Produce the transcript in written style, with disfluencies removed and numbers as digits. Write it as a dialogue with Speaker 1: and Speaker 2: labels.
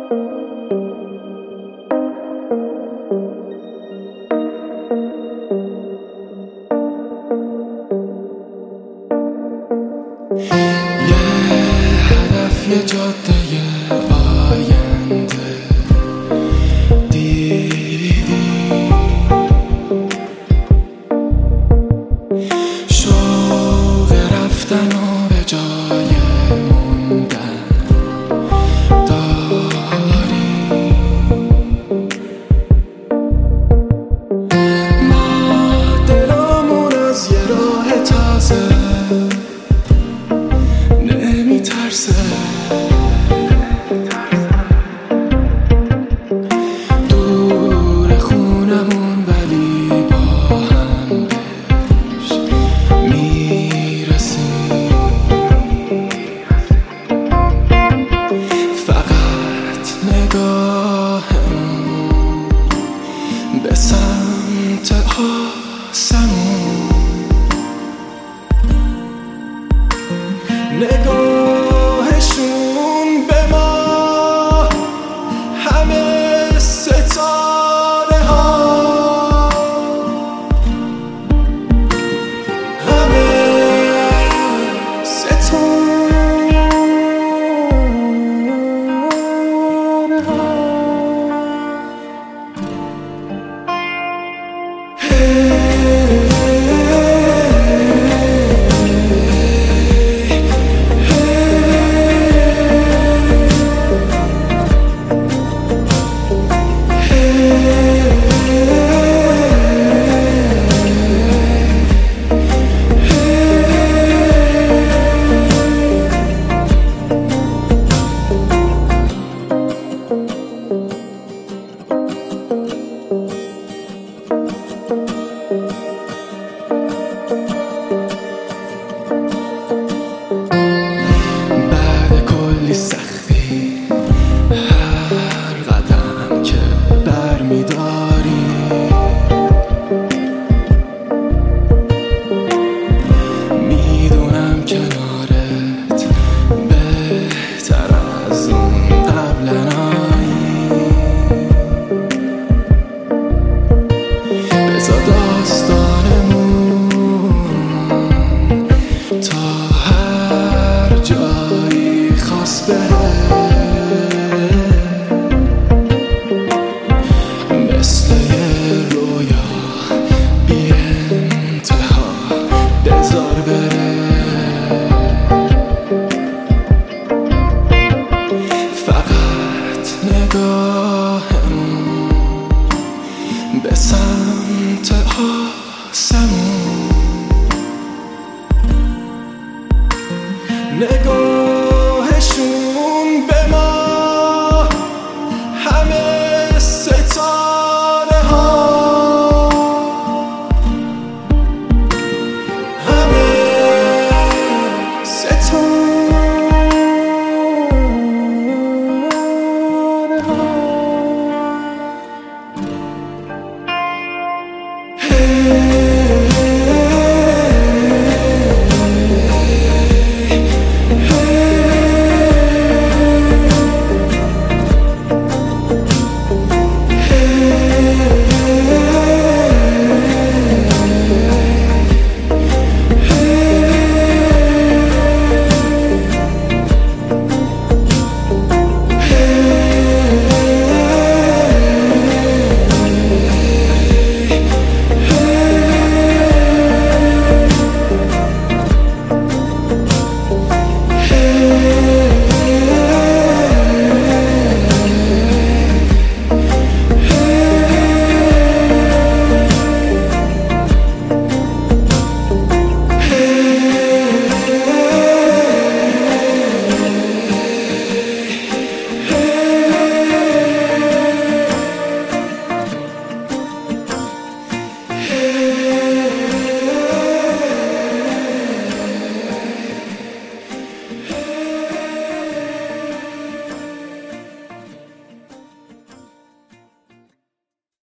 Speaker 1: یه جاده آینده دیدی، شوق رفتن و به جای موندن داری. ما دلمون از یه راه تازه نمیترسه، دور خونمون ولی با هم بهش میرسیم. فقط نگاهمون به سمت آسمون، نگاهشون به ما همه ستاره ها، همه ستاره ها. سختی هر قدم که برمیداری، میدونم کنارت بهتر از اون قبلنایی. بذار داستانمون تا هر جایی خواست بره، مثل یه رویا بی انتها بذار بره. فقط نگاهمون به سمت آسمون، نگاه